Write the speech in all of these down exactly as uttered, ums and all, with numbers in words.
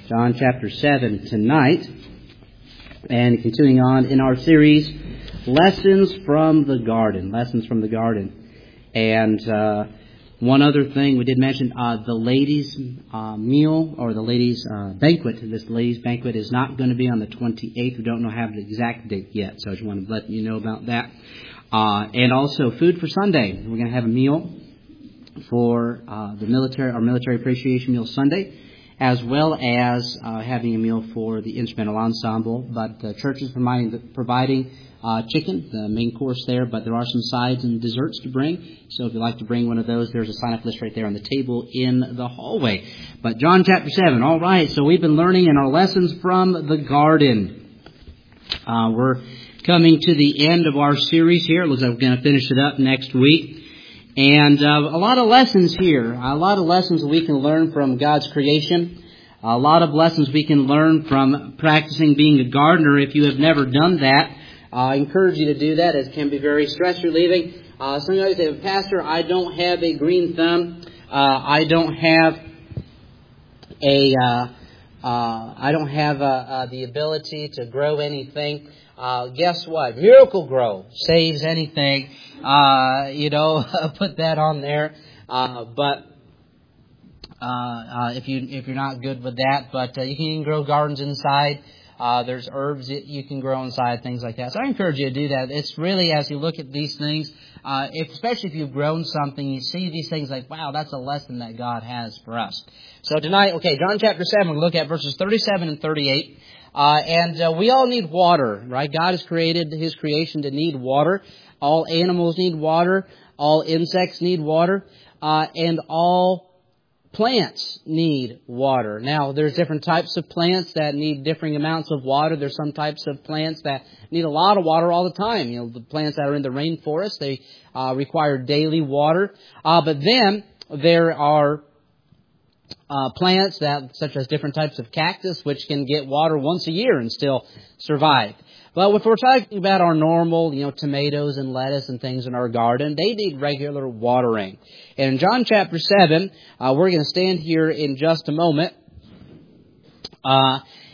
John chapter seven tonight, and continuing on in our series, Lessons from the Garden. Lessons from the Garden. And uh, one other thing we did mention, uh, the ladies' uh, meal, or the ladies' uh, banquet. This ladies' banquet is not going to be on the twenty-eighth. We don't know have the exact date yet, so I just want to let you know about that. Uh, and also food for Sunday. We're going to have a meal for uh, the military, our military appreciation meal Sunday, as well as uh, having a meal for the instrumental ensemble. But the church is providing, providing uh, chicken, the main course there, but there are some sides and desserts to bring. So if you'd like to bring one of those, there's a sign-up list right there on the table in the hallway. But John chapter seven, all right, so we've been learning in our lessons from the garden. Uh, we're coming to the end of our series here. It looks like we're going to finish it up next week. And uh, a lot of lessons here, a lot of lessons we can learn from God's creation, a lot of lessons we can learn from practicing being a gardener. If you have never done that, uh, I encourage you to do that. It can be very stress relieving. Uh, some of you say, Pastor, I don't have a green thumb. Uh, I don't have a, uh, uh, I don't have uh, uh, the ability to grow anything. Uh, guess what? Miracle-Gro saves anything. Uh, you know, put that on there. Uh, but uh, uh, if you if you're not good with that, but uh, you can grow gardens inside. Uh, there's herbs that you can grow inside, things like that. So I encourage you to do that. It's really, as you look at these things, uh, if, especially if you've grown something, you see these things like, wow, that's a lesson that God has for us. So tonight, okay, John chapter seven, we'll look at verses thirty-seven and thirty-eight. Uh, and uh, we all need water, right? God has created His creation to need water. All animals need water. All insects need water. Uh, and all plants need water. Now, there's different types of plants that need differing amounts of water. There's some types of plants that need a lot of water all the time. You know, the plants that are in the rainforest, they uh, require daily water. Uh, but then there are Uh, plants that, such as different types of cactus, which can get water once a year and still survive. But if we're talking about our normal, you know, tomatoes and lettuce and things in our garden, they need regular watering. And in John chapter seven, uh, we're going to stand here in just a moment. Uh,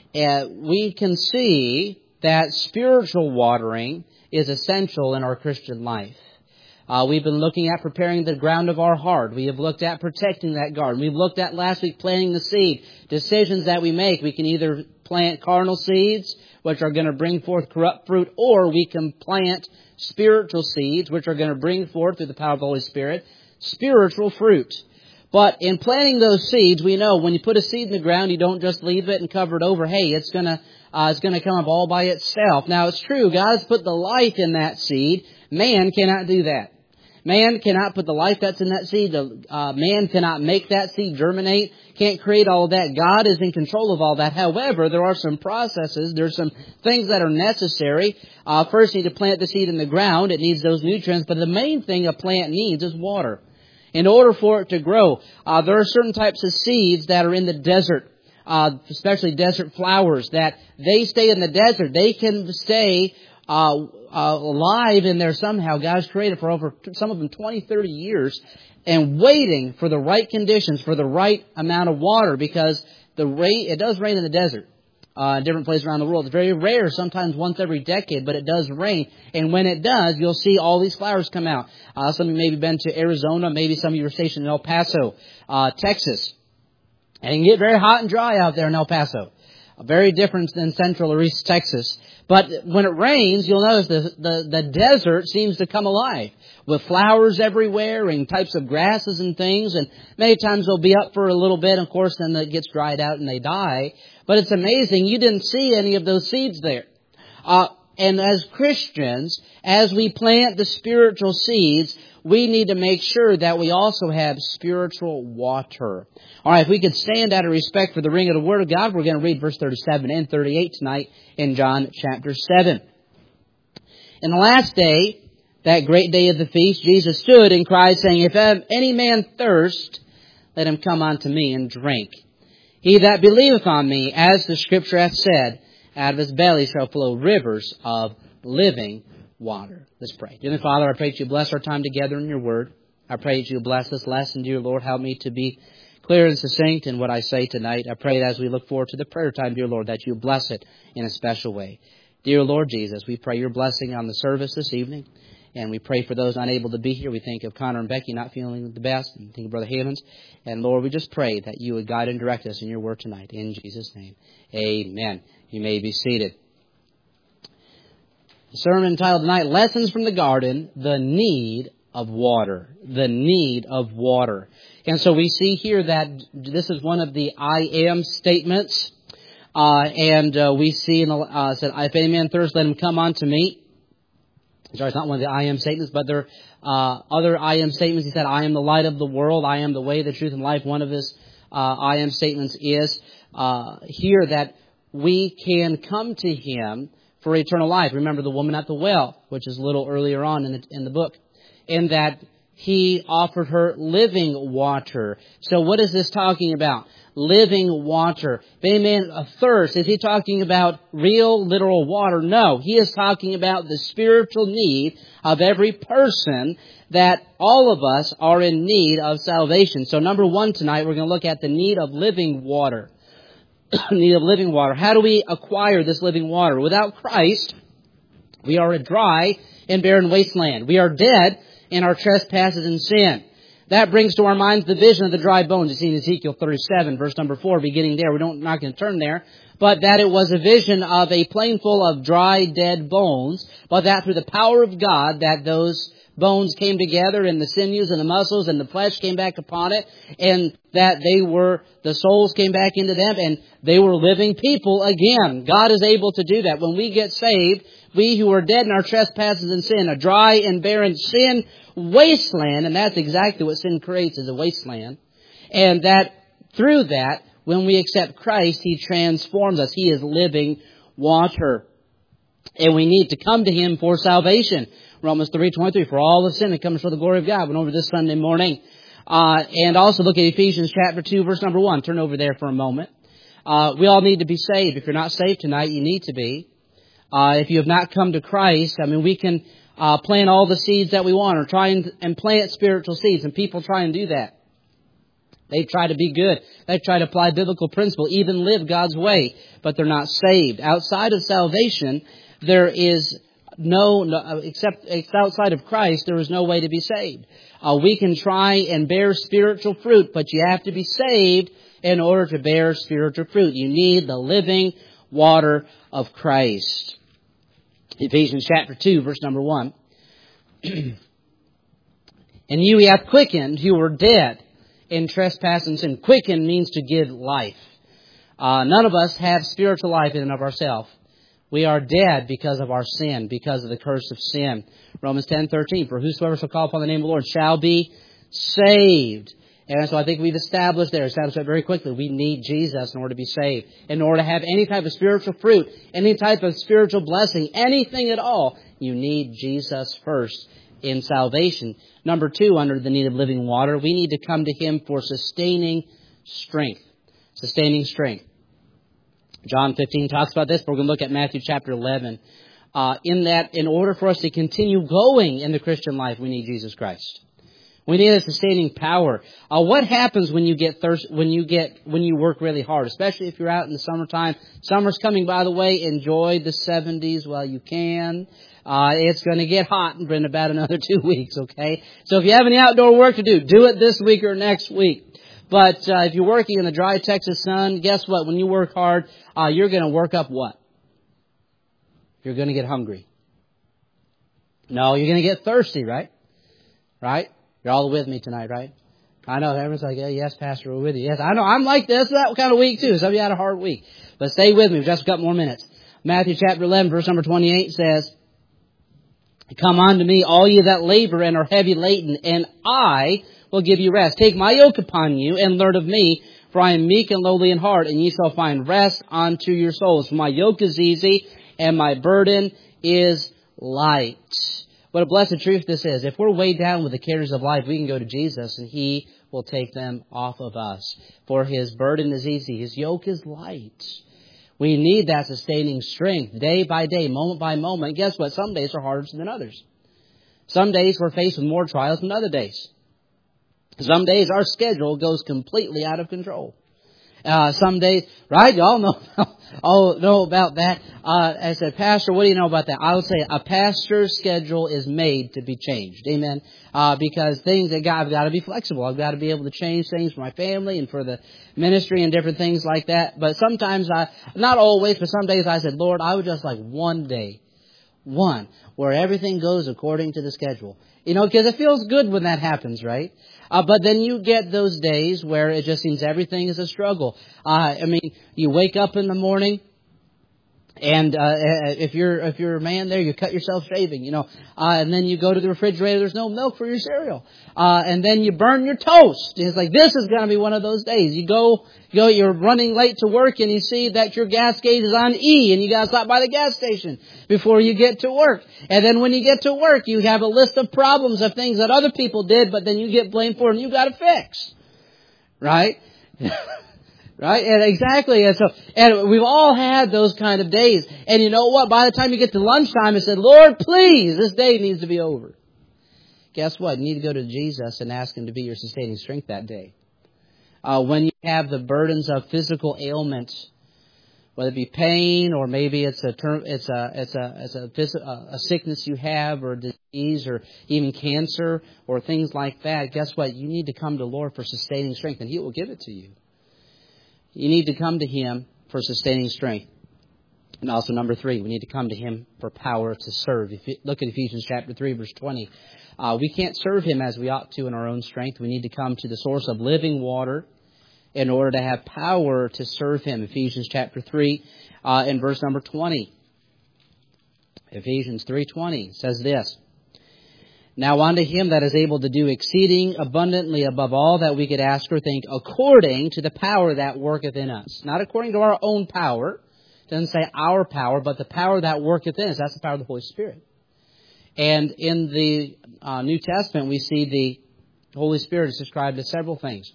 and we can see that spiritual watering is essential in our Christian life. Uh, we've been looking at preparing the ground of our heart. We have looked at protecting that garden. We've looked at last week planting the seed. Decisions that we make. We can either plant carnal seeds, which are going to bring forth corrupt fruit, or we can plant spiritual seeds, which are going to bring forth, through the power of the Holy Spirit, spiritual fruit. But in planting those seeds, we know when you put a seed in the ground, you don't just leave it and cover it over. Hey, it's going to uh, it's going to come up all by itself. Now, it's true. God has put the life in that seed. Man cannot do that. Man cannot put the life that's in that seed. Uh, man cannot make that seed germinate. Can't create all of that. God is in control of all that. However, there are some processes. There's some things that are necessary. Uh, first, you need to plant the seed in the ground. It needs those nutrients. But the main thing a plant needs is water. In order for it to grow, uh, there are certain types of seeds that are in the desert, uh, especially desert flowers, that they stay in the desert. They can stay uh Uh, alive in there somehow. God's created for over, some of them, twenty, thirty years, and waiting for the right conditions, for the right amount of water, because the rain, it does rain in the desert, uh, in different places around the world. It's very rare, sometimes once every decade, but it does rain. And when it does, you'll see all these flowers come out. Uh, some of you maybe been to Arizona, maybe some of you are stationed in El Paso, uh, Texas. And it can get very hot and dry out there in El Paso. Very different than Central or East Texas. But when it rains, you'll notice the, the, the desert seems to come alive with flowers everywhere and types of grasses and things. And many times they'll be up for a little bit. Of course, then it gets dried out and they die. But it's amazing. You didn't see any of those seeds there. Uh, and as Christians, as we plant the spiritual seeds, we need to make sure that we also have spiritual water. All right, if we could stand out of respect for the ring of the Word of God, we're going to read verse thirty-seven and thirty-eight tonight in John chapter seven. In the last day, that great day of the feast, Jesus stood and cried, saying, If any man thirst, let him come unto me and drink. He that believeth on me, as the Scripture hath said, out of his belly shall flow rivers of living water. Let's pray. Dear Father, I pray that you bless our time together in your word. I pray that you bless this lesson, dear Lord. Help me to be clear and succinct in what I say tonight. I pray that as we look forward to the prayer time, dear Lord, that you bless it in a special way. Dear Lord Jesus, we pray your blessing on the service this evening. And we pray for those unable to be here. We think of Connor and Becky not feeling the best. And think of Brother Havens. And Lord, we just pray that you would guide and direct us in your word tonight. In Jesus' name, amen. You may be seated. The sermon entitled tonight, Lessons from the Garden, The Need of Water. The Need of Water. And so we see here that this is one of the I am statements. Uh, and uh, we see in the, uh, said, if any man thirst, let him come unto me. Sorry, it's not one of the I am statements, but there are uh, other I am statements. He said, I am the light of the world. I am the way, the truth, and life. One of his uh, I am statements is uh, here that we can come to him for eternal life. Remember the woman at the well, which is a little earlier on in the, in the book, in that he offered her living water. So what is this talking about? Living water. If any man of thirst, is he talking about real, literal water? No. He is talking about the spiritual need of every person, that all of us are in need of salvation. So number one tonight, we're going to look at the need of living water. Need of living water. How do we acquire this living water? Without Christ, we are a dry and barren wasteland. We are dead in our trespasses and sin. That brings to our minds the vision of the dry bones. You see in Ezekiel thirty-seven, verse number four, beginning there. We don't, not going to turn there. But that it was a vision of a plain full of dry, dead bones. But that through the power of God, that those bones came together, and the sinews and the muscles and the flesh came back upon it. And that they were, the souls came back into them, and they were living people again. God is able to do that. When we get saved, we who are dead in our trespasses and sin, a dry and barren sin wasteland, and that's exactly what sin creates, is a wasteland. And that through that, when we accept Christ, he transforms us. He is living water. And we need to come to him for salvation. Romans three twenty-three, for all the sin that comes for the glory of God. Went over this Sunday morning. Uh, and also look at Ephesians chapter two, verse number one. Turn over there for a moment. Uh, we all need to be saved. If you're not saved tonight, you need to be. Uh, if you have not come to Christ, I mean, we can uh, plant all the seeds that we want, or try and, and plant spiritual seeds, and people try and do that. They try to be good. They try to apply biblical principle, even live God's way, but they're not saved. Outside of salvation, there is no, no except, except outside of Christ, there is no way to be saved. Uh, we can try and bear spiritual fruit, but you have to be saved in order to bear spiritual fruit. You need the living water of Christ. Ephesians chapter two, verse number one. And you he hath quickened, who were dead in trespass and sin. Quicken means to give life. Uh, none of us have spiritual life in and of ourselves. We are dead because of our sin, because of the curse of sin. Romans ten thirteen, for whosoever shall call upon the name of the Lord shall be saved. And so I think we've established there, established that very quickly. We need Jesus in order to be saved. In order to have any type of spiritual fruit, any type of spiritual blessing, anything at all, you need Jesus first in salvation. Number two, under the need of living water, we need to come to him for sustaining strength. Sustaining strength. John fifteen talks about this, but we're going to look at Matthew chapter eleven. Uh, in that, in order for us to continue going in the Christian life, we need Jesus Christ. We need a sustaining power. Uh, what happens when you get thirst, when you get, when you work really hard, especially if you're out in the summertime? Summer's coming, by the way. Enjoy the seventies while you can. Uh, it's going to get hot in about another two weeks, okay? So if you have any outdoor work to do, do it this week or next week. But uh, if you're working in the dry Texas sun, guess what? When you work hard, uh, you're going to work up what? You're going to get hungry. No, you're going to get thirsty, right? Right? You're all with me tonight, right? I know everyone's like, yeah, yes, Pastor, we're with you. Yes, I know. I'm like this, that kind of week too. Some of you had a hard week. But stay with me for just a couple more minutes. Matthew chapter eleven, verse number twenty-eight says, come unto me, all ye that labor and are heavy laden, and I will give you rest. Take my yoke upon you and learn of me, for I am meek and lowly in heart, and ye shall find rest unto your souls. For my yoke is easy, and my burden is light. What a blessed truth this is. If we're weighed down with the cares of life, we can go to Jesus, and he will take them off of us. For his burden is easy. His yoke is light. We need that sustaining strength day by day, moment by moment. Guess what? Some days are harder than others. Some days we're faced with more trials than other days. Some days our schedule goes completely out of control. Uh, some days, right? Y'all know, all know about that. Uh, as a pastor, what do you know about that? I would say a pastor's schedule is made to be changed. Amen. Uh, because things that God, I've got to be flexible. I've got to be able to change things for my family and for the ministry and different things like that. But sometimes I, not always, but some days I said, Lord, I would just like one day, one, where everything goes according to the schedule. You know, because it feels good when that happens, right? Uh, but then you get those days where it just seems everything is a struggle. Uh, I mean, you wake up in the morning, and uh, if you're if you're a man there, you cut yourself shaving, you know, uh, and then you go to the refrigerator. There's no milk for your cereal, uh, and then you burn your toast. It's like this is going to be one of those days. You go, you go, you're running late to work, and you see that your gas gauge is on E, and you got to stop by the gas station before you get to work. And then when you get to work, you have a list of problems of things that other people did, but then you get blamed for, and you got to fix, right? Right? And exactly. And so, and we've all had those kind of days. And you know what? By the time you get to lunchtime, you said, Lord, please, this day needs to be over. Guess what? You need to go to Jesus and ask Him to be your sustaining strength that day. Uh, when you have the burdens of physical ailments, whether it be pain or maybe it's a term, it's a, it's a, it's a, phys- a sickness you have or disease or even cancer or things like that. Guess what? You need to come to the Lord for sustaining strength, and He will give it to you. You need to come to Him for sustaining strength. And also number three, we need to come to Him for power to serve. If you look at Ephesians chapter three, verse twenty, uh, we can't serve Him as we ought to in our own strength. We need to come to the source of living water in order to have power to serve Him. Ephesians chapter three, uh, in verse number twenty. Ephesians three twenty says this. Now unto Him that is able to do exceeding abundantly above all that we could ask or think, according to the power that worketh in us. Not according to our own power. It doesn't say our power, but the power that worketh in us. That's the power of the Holy Spirit. And in the uh, New Testament, we see the Holy Spirit is described as several things.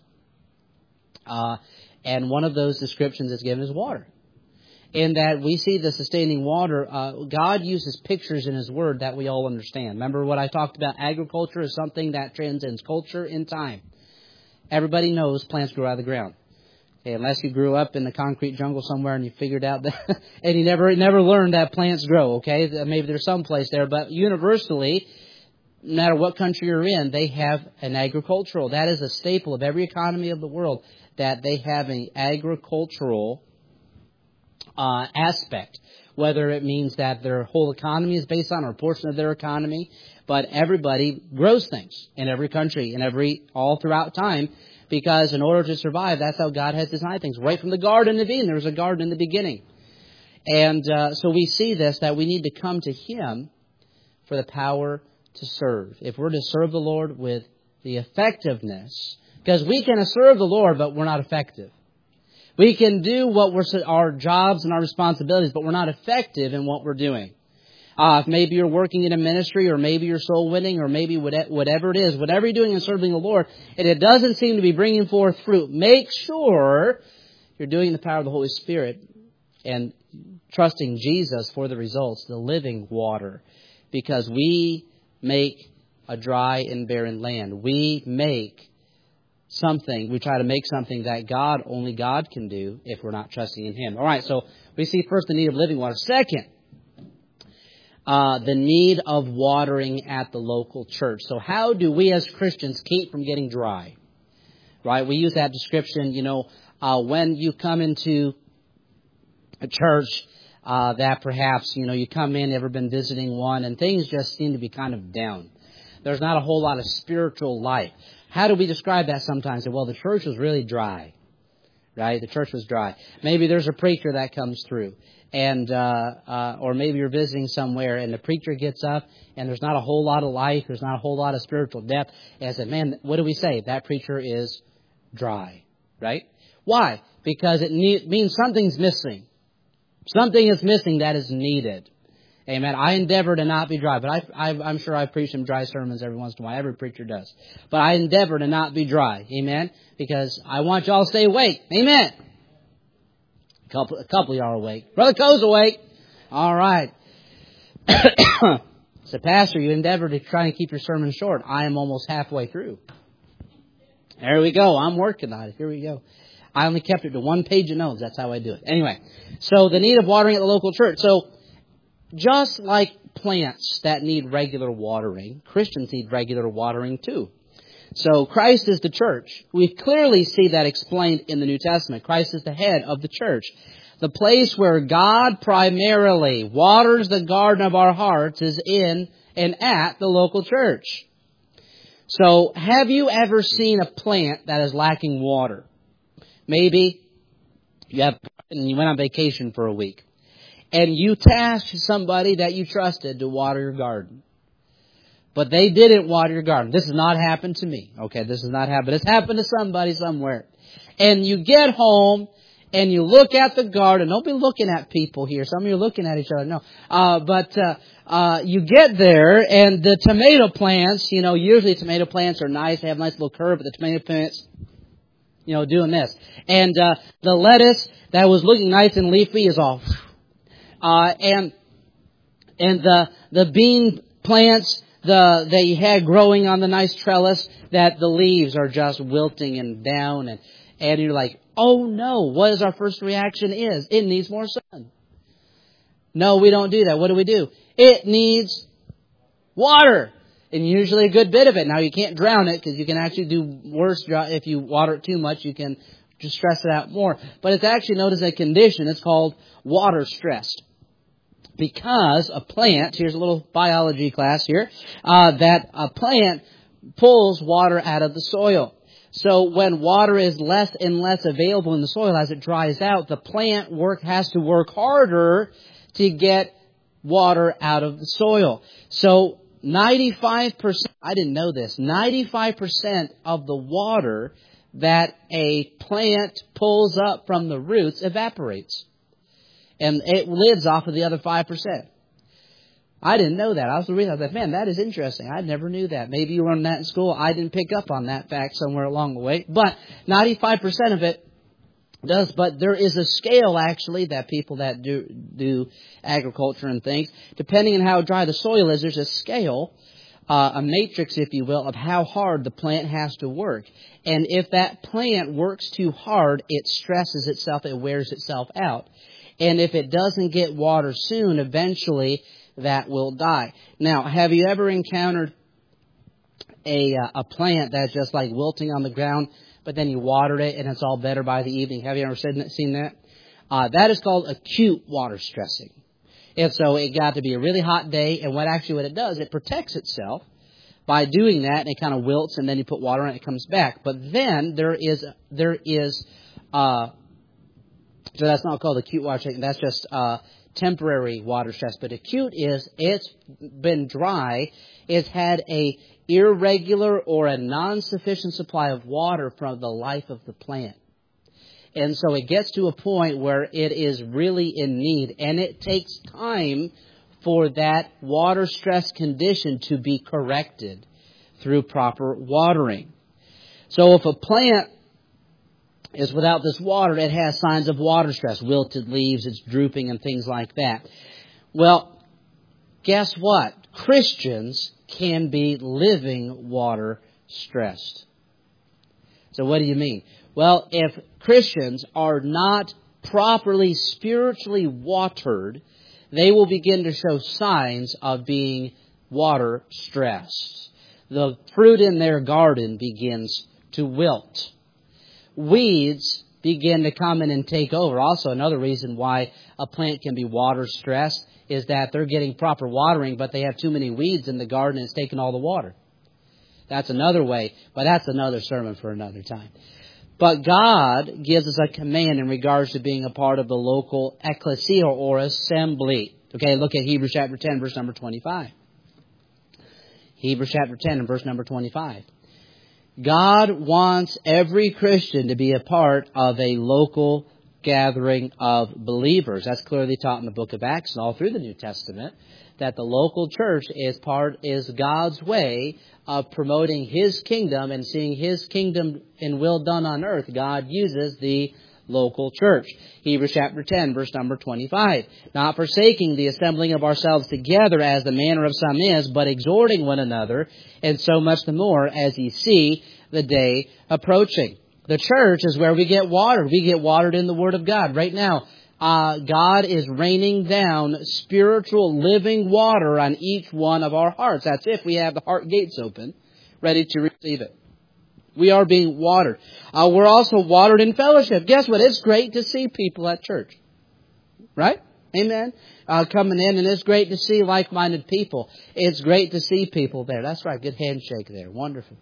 Uh, and one of those descriptions is given as water. In that we see the sustaining water, uh, God uses pictures in His Word that we all understand. Remember what I talked about? Agriculture is something that transcends culture and time. Everybody knows plants grow out of the ground. Okay, unless you grew up in the concrete jungle somewhere and you figured out that, and you never never learned that plants grow. Okay, maybe there's some place there, but universally, no matter what country you're in, they have an agricultural. That is a staple of every economy of the world, that they have an agricultural Uh, aspect, whether it means that their whole economy is based on or a portion of their economy, but everybody grows things in every country and every all throughout time, because in order to survive, that's how God has designed things. Right from the Garden of Eden, there was a garden in the beginning, and uh, so we see this, that we need to come to Him for the power to serve. If we're to serve the Lord with the effectiveness, because we can serve the Lord, but we're not effective. We can do what we're our jobs and our responsibilities, but we're not effective in what we're doing. Uh, maybe you're working in a ministry, or maybe you're soul winning, or maybe whatever it is, whatever you're doing in serving the Lord, and it doesn't seem to be bringing forth fruit. Make sure you're doing the power of the Holy Spirit and trusting Jesus for the results, the living water, because we make a dry and barren land. We make something, we try to make something that God, only God can do if we're not trusting in Him. All right, so we see first the need of living water. Second, uh, the need of watering at the local church. So how do we as Christians keep from getting dry? Right, we use that description, you know, uh, when you come into a church uh, that perhaps, you know, you come in, ever been visiting one, and things just seem to be kind of down. There's not a whole lot of spiritual life. How do we describe that sometimes? Well, the church was really dry, right? The church was dry. Maybe there's a preacher that comes through, and uh, uh, or maybe you're visiting somewhere, and the preacher gets up, and there's not a whole lot of life, there's not a whole lot of spiritual depth. And I said, man, what do we say? That preacher is dry, right? Why? Because it ne- means something's missing. Something is missing that is needed. Amen. I endeavor to not be dry, but I, I, I'm sure I preach some dry sermons every once in a while. Every preacher does. But I endeavor to not be dry. Amen. Because I want y'all to stay awake. Amen. A couple, a couple of y'all are awake. Brother Coe's awake. All right. So, Pastor, you endeavor to try and keep your sermon short. I am almost halfway through. There we go. I'm working on it. Here we go. I only kept it to one page of notes. That's how I do it. Anyway, so the need of watering at the local church. So just like plants that need regular watering, Christians need regular watering too. So Christ is the church. We clearly see that explained in the New Testament. Christ is the head of the church. The place where God primarily waters the garden of our hearts is in and at the local church. So have you ever seen a plant that is lacking water? Maybe you have and you went on vacation for a week and you tasked somebody that you trusted to water your garden. But they didn't water your garden. This has not happened to me. Okay, this has not happened. It's happened to somebody somewhere. And you get home and you look at the garden. Don't be looking at people here. Some of you are looking at each other. No. Uh, but uh, uh, you get there and the tomato plants, you know, usually tomato plants are nice. They have a nice little curve, but the tomato plants, you know, doing this. And uh, the lettuce that was looking nice and leafy is all. Uh, and and the the bean plants the that you had growing on the nice trellis, that the leaves are just wilting and down, and and you're like, oh no, what is our first reaction is? It needs more sun. No, we don't do that. What do we do? It needs water. And usually a good bit of it. Now you can't drown it because you can actually do worse if you water it too much. You can just stress it out more. But it's actually known as a condition. It's called water stress. Because a plant, here's a little biology class here, uh, that a plant pulls water out of the soil. So when water is less and less available in the soil as it dries out, the plant work has to work harder to get water out of the soil. So ninety-five percent, I didn't know this, ninety-five percent of the water that a plant pulls up from the roots evaporates. And it lives off of the other five percent. I didn't know that. I was reading, I was like, man, that is interesting. I never knew that. Maybe you learned that in school. I didn't pick up on that fact somewhere along the way. But ninety-five percent of it does. But there is a scale, actually, that people that do do agriculture and things, depending on how dry the soil is, there's a scale, uh, a matrix, if you will, of how hard the plant has to work. And if that plant works too hard, it stresses itself, it wears itself out. And if it doesn't get water soon, eventually that will die. Now, have you ever encountered a uh, a plant that's just like wilting on the ground, but then you watered it and it's all better by the evening? Have you ever seen that? Uh, that is called acute water stressing. And so it got to be a really hot day, and what actually what it does, it protects itself by doing that, and it kind of wilts, and then you put water on it, it comes back. But then there is there is uh, so that's not called acute water stressing. That's just uh, temporary water stress. But acute is it's been dry, it's had a irregular or a non-sufficient supply of water from the life of the plant. And so it gets to a point where it is really in need, and it takes time for that water stress condition to be corrected through proper watering. So if a plant is without this water, it has signs of water stress, wilted leaves, it's drooping and things like that. Well, guess what? Christians can be living water stressed. So what do you mean? Well, if Christians are not properly spiritually watered, they will begin to show signs of being water stressed. The fruit in their garden begins to wilt. Weeds begin to come in and take over. Also, another reason why a plant can be water stressed is that they're getting proper watering, but they have too many weeds in the garden and it's taking all the water. That's another way, but that's another sermon for another time. But God gives us a command in regards to being a part of the local ecclesia or assembly. Okay, look at Hebrews chapter ten, verse number twenty-five. Hebrews chapter ten and verse number twenty-five. God wants every Christian to be a part of a local gathering of believers. That's clearly taught in the book of Acts and all through the New Testament, that the local church is part is God's way of promoting His kingdom and seeing His kingdom and will done on earth. God uses the local church. Hebrews chapter ten, verse number twenty-five. Not forsaking the assembling of ourselves together as the manner of some is, but exhorting one another, and so much the more as ye see the day approaching. The church is where we get watered. We get watered in the Word of God. Right now, uh, God is raining down spiritual living water on each one of our hearts. That's if we have the heart gates open, ready to receive it. We are being watered. Uh, we're also watered in fellowship. Guess what? It's great to see people at church. Right? Amen. Uh, coming in, and it's great to see like-minded people. It's great to see people there. That's right. Good handshake there. Wonderful.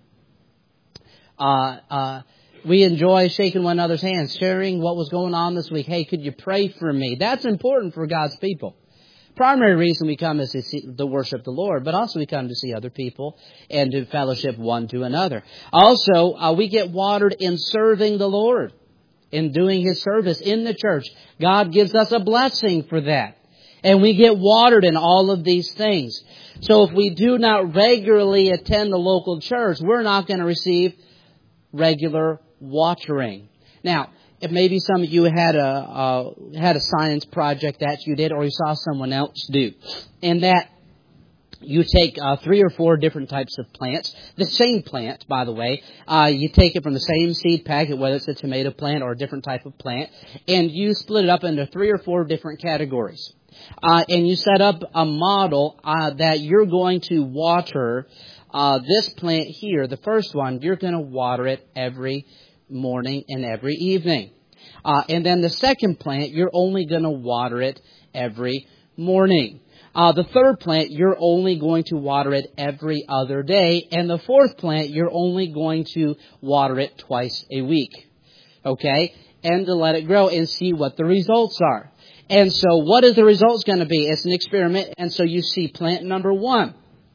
Uh, uh, we enjoy shaking one another's hands, sharing what was going on this week. Hey, could you pray for me? That's important for God's people. Primary reason we come is to, see, to worship the Lord, but also we come to see other people and to fellowship one to another. Also, uh, we get watered in serving the Lord, in doing His service in the church. God gives us a blessing for that. And we get watered in all of these things. So if we do not regularly attend the local church, we're not going to receive regular watering. Now, if maybe some of you had a uh, had a science project that you did, or you saw someone else do, and that you take uh, three or four different types of plants, the same plant, by the way. Uh, you take it from the same seed packet, whether it's a tomato plant or a different type of plant, and you split it up into three or four different categories. Uh, and you set up a model uh, that you're going to water uh, this plant here. The first one, you're going to water it every morning and every evening. Uh, and then the second plant, you're only going to water it every morning. Uh, the third plant, you're only going to water it every other day. And the fourth plant, you're only going to water it twice a week. Okay? And to let it grow and see what the results are. And so what is the results going to be? It's an experiment. And so you see plant number one.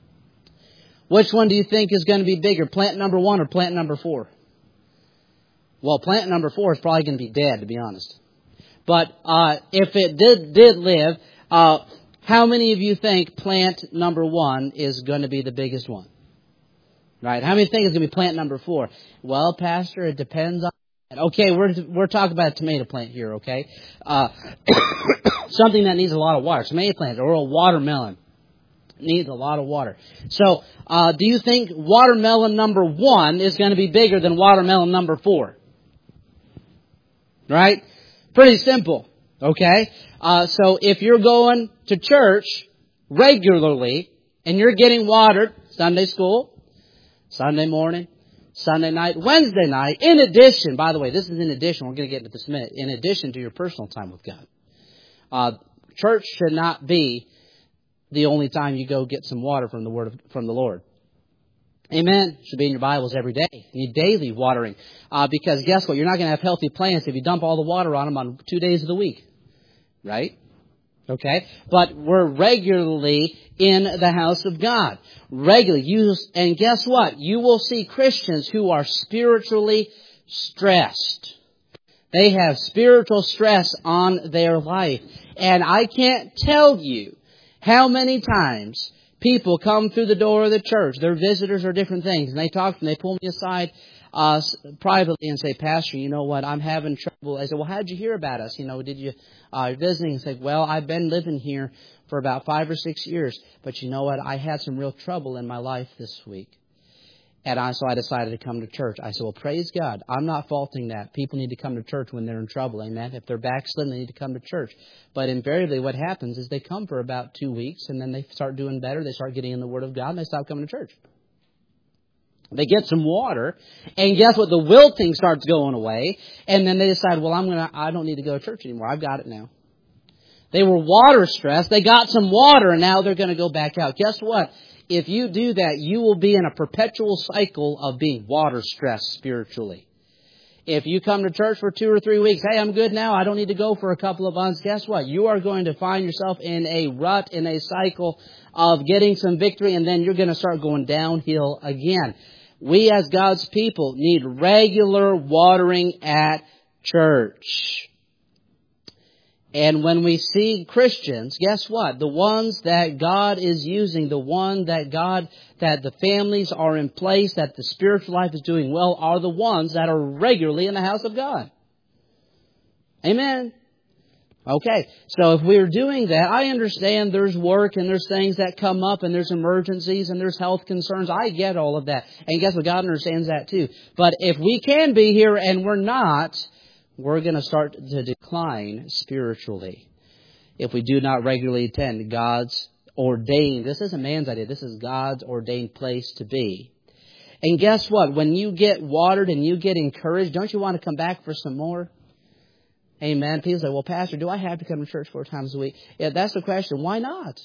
Which one do you think is going to be bigger? Plant number one or plant number four? Well, plant number four is probably going to be dead, to be honest. But uh, if it did did live, uh, how many of you think plant number one is going to be the biggest one? Right? How many think it's going to be plant number four? Well, Pastor, it depends on... Okay, we're we're talking about a tomato plant here, okay? Uh, something that needs a lot of water. Tomato plant or a watermelon needs a lot of water. So, uh, do you think watermelon number one is going to be bigger than watermelon number four? Right? Pretty simple, okay? Uh, so if you're going to church regularly and you're getting watered Sunday school, Sunday morning, Sunday night, Wednesday night, in addition, by the way, this is in addition, we're going to get into this in a minute, in addition to your personal time with God. Uh, church should not be the only time you go get some water from the Word of, from the Lord. Amen. It should be in your Bibles every day. You need daily watering. Uh, because guess what? You're not going to have healthy plants if you dump all the water on them on two days of the week. Right? Okay? But we're regularly in the house of God. Regularly. You, and guess what? You will see Christians who are spiritually stressed. They have spiritual stress on their life. And I can't tell you how many times people come through the door of the church. They're visitors or different things. And they talk to me. They pull me aside uh, privately and say, Pastor, you know what? I'm having trouble. I said, well, how did you hear about us? You know, did you uh, visiting? And say, well, I've been living here for about five or six years. But you know what? I had some real trouble in my life this week. And I, so I decided to come to church. I said, well, praise God. I'm not faulting that. People need to come to church when they're in trouble. Amen. If they're backslidden, they need to come to church. But invariably what happens is they come for about two weeks and then they start doing better. They start getting in the Word of God and they stop coming to church. They get some water and guess what? The wilting starts going away. And then they decide, well, I'm going to, I don't need to go to church anymore. I've got it now. They were water stressed. They got some water and now they're going to go back out. Guess what? If you do that, you will be in a perpetual cycle of being water stressed spiritually. If you come to church for two or three weeks, hey, I'm good now, I don't need to go for a couple of months, guess what? You are going to find yourself in a rut, in a cycle of getting some victory, and then you're going to start going downhill again. We as God's people need regular watering at church. And when we see Christians, guess what? The ones that God is using, the one that God, that the families are in place, that the spiritual life is doing well, are the ones that are regularly in the house of God. Amen. Okay, so if we're doing that, I understand there's work and there's things that come up and there's emergencies and there's health concerns. I get all of that. And guess what? God understands that too. But if we can be here and we're not, we're going to start to decline spiritually if we do not regularly attend God's ordained, this isn't man's idea, this is God's ordained place to be. And guess what? When you get watered and you get encouraged, don't you want to come back for some more? Amen. People say, well, Pastor, do I have to come to church four times a week? Yeah, that's the question. Why not?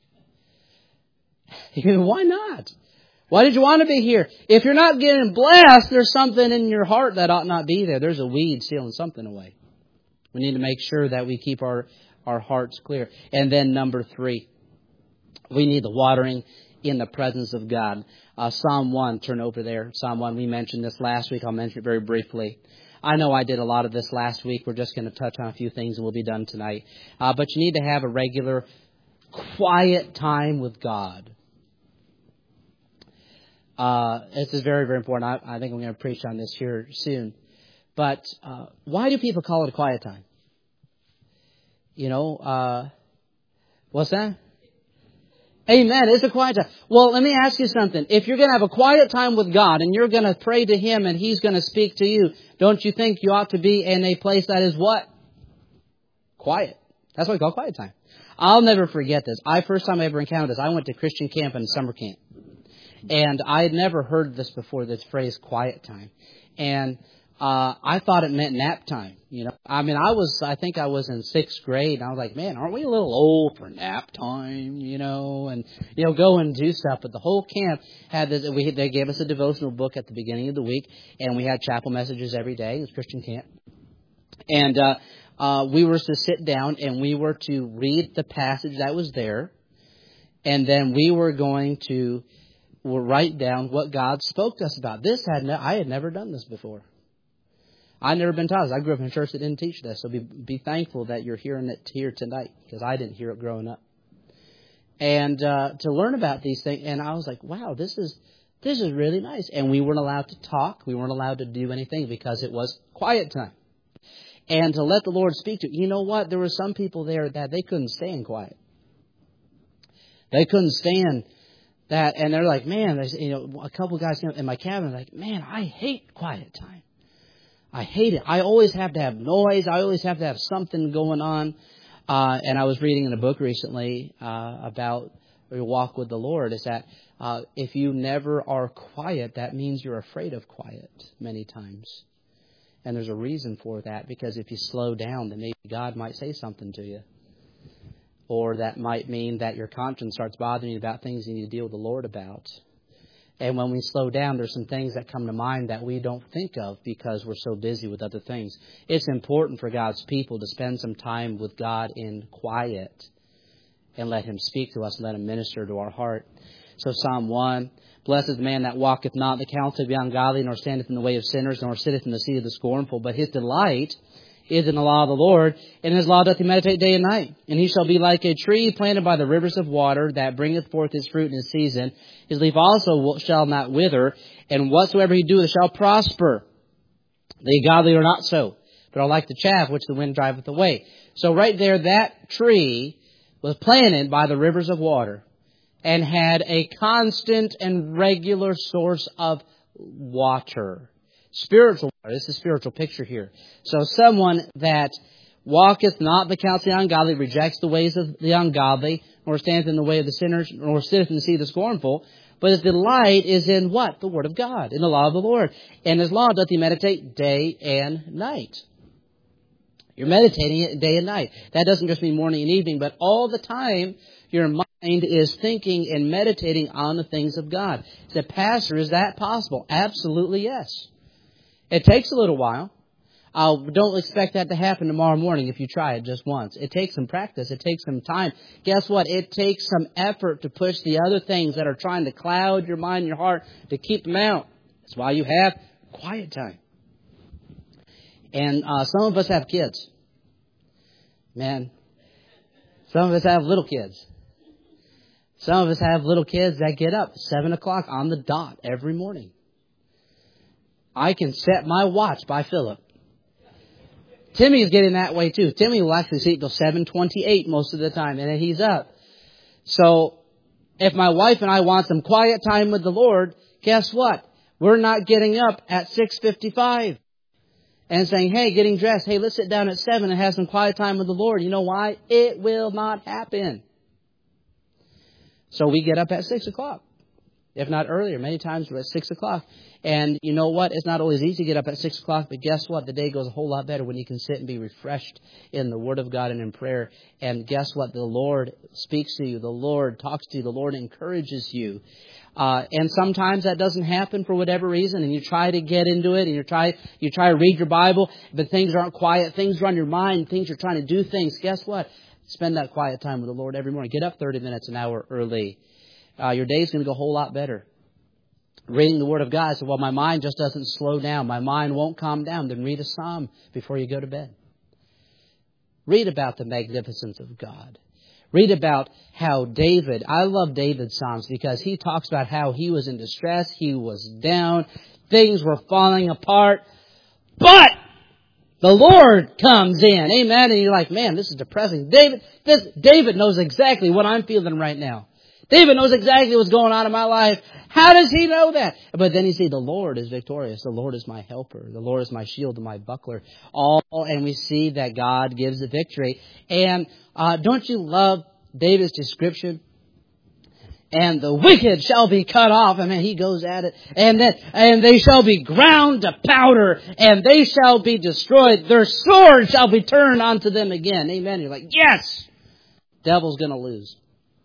Why not? Why did you want to be here? If you're not getting blessed, there's something in your heart that ought not be there. There's a weed stealing something away. We need to make sure that we keep our, our hearts clear. And then number three, we need the watering in the presence of God. Uh, Psalm one, turn over there. Psalm one, we mentioned this last week. I'll mention it very briefly. I know I did a lot of this last week. We're just going to touch on a few things and we'll be done tonight. Uh, but you need to have a regular, quiet time with God. Uh, this is very, very important. I, I think I'm going to preach on this here soon. But uh, why do people call it a quiet time? You know, uh, what's that? Amen. It's a quiet time. Well, let me ask you something. If you're going to have a quiet time with God and you're going to pray to Him and He's going to speak to you, don't you think you ought to be in a place that is what? Quiet. That's what we call quiet time. I'll never forget this. I first time I ever encountered this, I went to Christian camp and summer camp. And I had never heard this before, this phrase quiet time. And Uh, I thought it meant nap time, you know. I mean, I was, I think I was in sixth grade, and I was like, man, aren't we a little old for nap time, you know, and, you know, go and do stuff. But the whole camp had this, we, they gave us a devotional book at the beginning of the week, and we had chapel messages every day. It was Christian camp. And, uh, uh, we were to sit down, and we were to read the passage that was there, and then we were going to write down what God spoke to us about. This had, no, I had never done this before. I've never been taught this. I grew up in a church that didn't teach this. So be, be thankful that you're hearing it here tonight, because I didn't hear it growing up. And uh, to learn about these things, and I was like, wow, this is this is really nice. And we weren't allowed to talk. We weren't allowed to do anything because it was quiet time. And to let the Lord speak to you. You know what? There were some people there that they couldn't stand quiet. They couldn't stand that. And they're like, man, there's, you know, a couple guys in my cabin are like, man, I hate quiet time. I hate it. I always have to have noise. I always have to have something going on. Uh, and I was reading in a book recently uh, about your walk with the Lord, is that uh, if you never are quiet, that means you're afraid of quiet many times. And there's a reason for that, because if you slow down, then maybe God might say something to you. Or that might mean that your conscience starts bothering you about things you need to deal with the Lord about. And when we slow down, there's some things that come to mind that we don't think of because we're so busy with other things. It's important for God's people to spend some time with God in quiet and let Him speak to us and let Him minister to our heart. So Psalm one, blessed is the man that walketh not in the counsel of the ungodly, nor standeth in the way of sinners, nor sitteth in the seat of the scornful, but his delight is in the law of the Lord, and in His law doth he meditate day and night. And he shall be like a tree planted by the rivers of water, that bringeth forth his fruit in his season. His leaf also shall not wither, and whatsoever he doeth shall prosper. The godly are not so, but are like the chaff which the wind driveth away. So right there, that tree was planted by the rivers of water, and had a constant and regular source of water. Spiritual water. This is a spiritual picture here. So someone that walketh not the counsel of the ungodly, rejects the ways of the ungodly, nor standeth in the way of the sinners, nor sitteth in the seat of the scornful, but his delight is in what? The Word of God, in the law of the Lord. And His law doth he meditate day and night. You're meditating it day and night. That doesn't just mean morning and evening, but all the time your mind is thinking and meditating on the things of God. As a pastor, is that possible? Absolutely yes. It takes a little while. Uh, don't expect that to happen tomorrow morning if you try it just once. It takes some practice. It takes some time. Guess what? It takes some effort to push the other things that are trying to cloud your mind and your heart, to keep them out. That's why you have quiet time. And uh, some of us have kids. Man, some of us have little kids. Some of us have little kids that get up seven o'clock on the dot every morning. I can set my watch by Philip Timmy is getting that way too. Timmy will actually sleep till seven twenty-eight most of the time, and then he's up. So, if my wife and I want some quiet time with the Lord, guess what? We're not getting up at six fifty-five and saying, hey, getting dressed, hey, let's sit down at seven and have some quiet time with the Lord. You know why? It will not happen. So we get up at six o'clock, if not earlier. Many times we're at six o'clock. And you know what? It's not always easy to get up at six o'clock, but guess what? The day goes a whole lot better when you can sit and be refreshed in the Word of God and in prayer. And guess what? The Lord speaks to you. The Lord talks to you. The Lord encourages you. Uh, and sometimes that doesn't happen for whatever reason, and you try to get into it, and you try you try to read your Bible, but things aren't quiet. Things are on your mind. Things you're trying to do things. Guess what? Spend that quiet time with the Lord every morning. Get up thirty minutes, an hour early. Uh, your day's going to go a whole lot better. Reading the Word of God, so well, my mind just doesn't slow down. My mind won't calm down. Then read a psalm before you go to bed. Read about the magnificence of God. Read about how David, I love David's Psalms because he talks about how he was in distress, he was down, things were falling apart, but the Lord comes in. Amen. And you're like, man, this is depressing. David, this, David knows exactly what I'm feeling right now. David knows exactly what's going on in my life. How does he know that? But then you see, the Lord is victorious. The Lord is my helper. The Lord is my shield and my buckler. All, and we see that God gives the victory. And uh, don't you love David's description? And the wicked shall be cut off. I mean, he goes at it. And then, and they shall be ground to powder. And they shall be destroyed. Their sword shall be turned unto them again. Amen. You're like, yes! Devil's going to lose.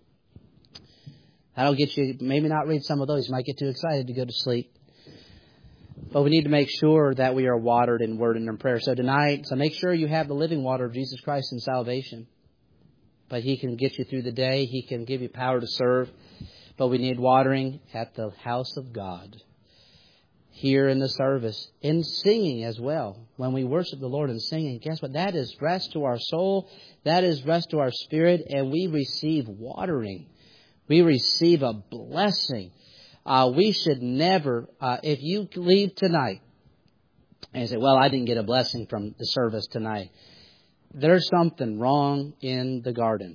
That'll get you, maybe not read some of those. You might get too excited to go to sleep. But we need to make sure that we are watered in word and in prayer. So tonight, so make sure you have the living water of Jesus Christ in salvation. But He can get you through the day. He can give you power to serve. But we need watering at the house of God. Here in the service. In singing as well. When we worship the Lord in singing, guess what? That is rest to our soul. That is rest to our spirit. And we receive watering. We receive a blessing. Uh, we should never, uh, if you leave tonight and say, well, I didn't get a blessing from the service tonight. There's something wrong in the garden.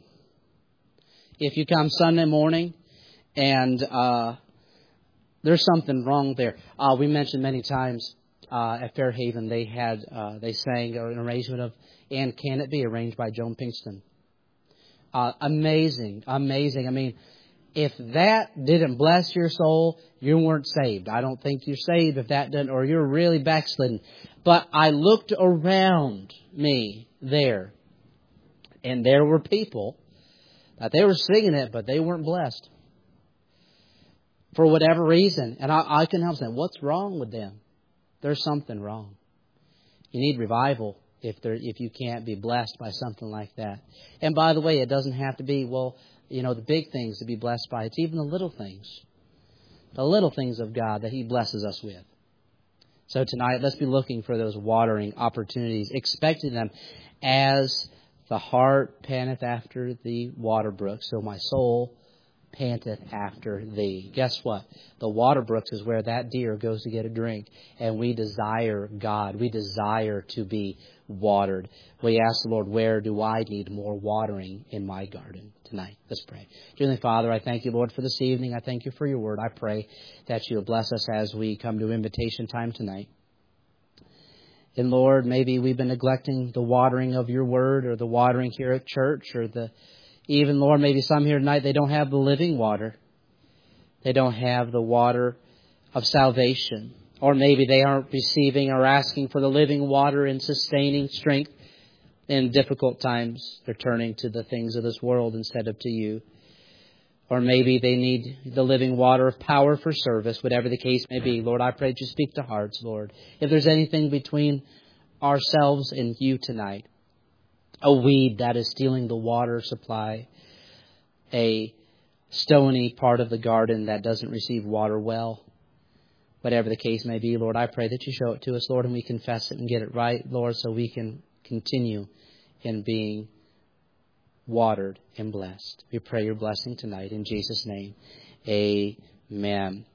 If you come Sunday morning and uh, there's something wrong there. Uh, we mentioned many times uh, at Fairhaven they had, uh, they sang an arrangement of And Can It Be, arranged by Joan Pinkston. Uh, amazing, amazing. I mean, if that didn't bless your soul, you weren't saved. I don't think you're saved if that didn't, or you're really backslidden. But I looked around me there, and there were people that they were singing it, but they weren't blessed for whatever reason. And I, I can help them. What's wrong with them? There's something wrong. You need revival if there if you can't be blessed by something like that. And by the way, it doesn't have to be, well, you know, the big things to be blessed by. It's even the little things. The little things of God that He blesses us with. So tonight, let's be looking for those watering opportunities, expecting them as the heart panteth after the water brook. So my soul panteth after thee. Guess what? The water brooks is where that deer goes to get a drink. And we desire God. We desire to be watered. We ask the Lord, where do I need more watering in my garden tonight? Let's pray. Dear Heavenly Father, I thank you, Lord, for this evening. I thank you for your word. I pray that you will bless us as we come to invitation time tonight. And Lord, maybe we've been neglecting the watering of your word, or the watering here at church, or the even, Lord, maybe some here tonight, they don't have the living water. They don't have the water of salvation. Or maybe they aren't receiving or asking for the living water and sustaining strength in difficult times. They're turning to the things of this world instead of to you. Or maybe they need the living water of power for service, whatever the case may be. Lord, I pray that you speak to hearts, Lord. If there's anything between ourselves and you tonight, a weed that is stealing the water supply, a stony part of the garden that doesn't receive water well, whatever the case may be, Lord, I pray that you show it to us, Lord, and we confess it and get it right, Lord, so we can continue in being watered and blessed. We pray your blessing tonight in Jesus' name. Amen.